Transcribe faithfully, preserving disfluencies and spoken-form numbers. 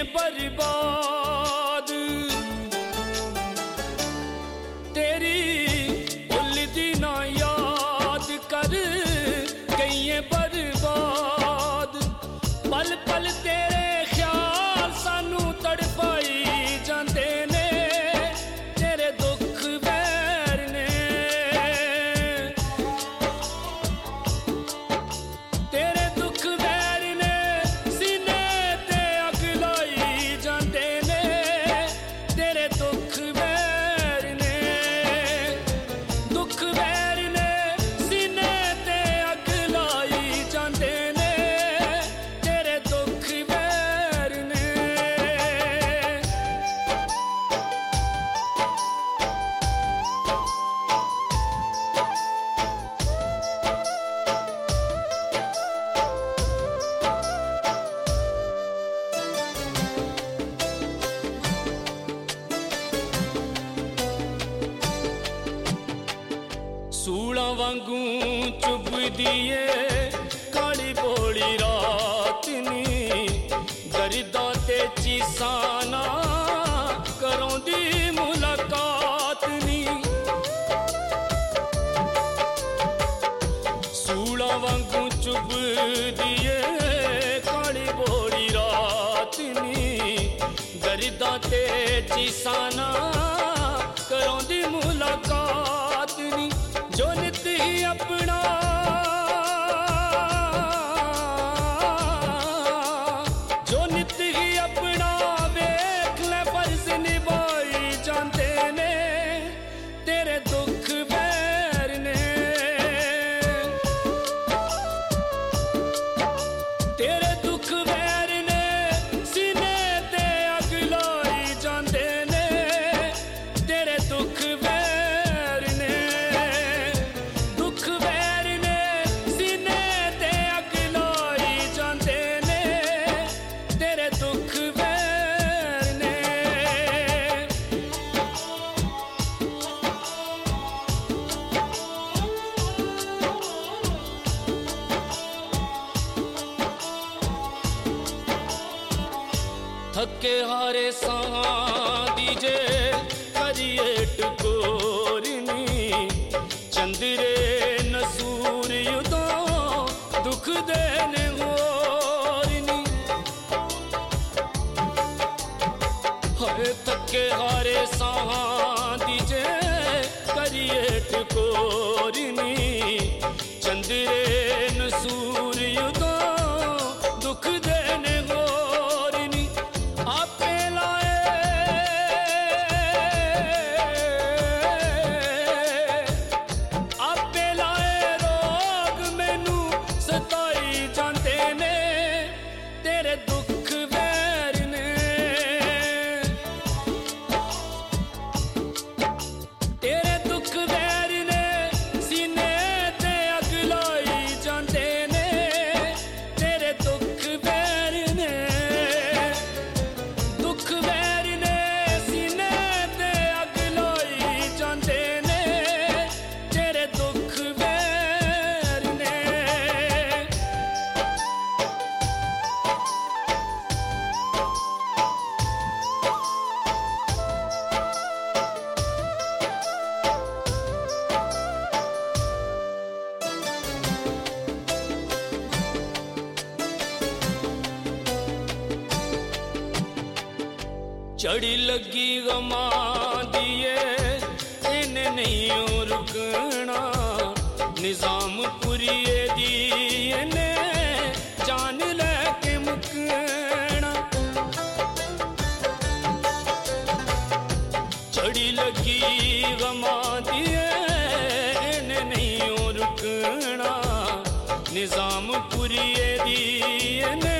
बर्बाद तेरी उलदी ना याद कर गई बर्बाद पल पल तेरे ख्याल सानू तड़पाई जांदे ने तेरे दुख वैर ने तेरे दुख वैर ने सीने ते अग लाई जांदे ने तेरे दुख वैर ने दुख वैर ने सीने ते अग लाई जांदे ने तेरे दुख वैर ने सूला वांगू चुभदी ए काली बोली रात नी दर्दा ते चीसाना करों दी मुलाकात नी सूला वांगू चुभदी ए काली बोली रात नी दर्दा ते चीसाना करों दी मुलाकात नी जो नित ही अपना जो नित ही अपना वेख ले फर्ज निभाई जाते ने तेरे दुख वैर ने तेरे दुख वैर ने सीने ते अग लाई जाते ने तेरे दुख वैर ने दुख वैर ने सीने ते अग लाई जांदे ने तेरे दुख वैर ने थके हारे सां दीजे करिए टकोरनी चंद्रे नसूर युदो दुख देने होरनी हरे थके हारे सां दीजे करिए टकोरनी चंद्रे नसूर युदो दुख देने होरनी आपे लाए आपे लाए रोग मैनू सताई जांदे ने तेरे दुख वैर ने तेरे दुख वैर ने सीने ते अग लाई जांदे ने तेरे दुख वैर ने दुख वैर ने सीने ते अग लाई जांदे ने तेरे दुख वैर ने चढ़ी लगी गमा दिए इन्हें नहीं रुकना निजाम पुरिए दी इन्हें जान लेके मुकना चढ़ी लगी गमा दिए इन्हें नहीं रुकना निजाम पुरिए दी इन्हें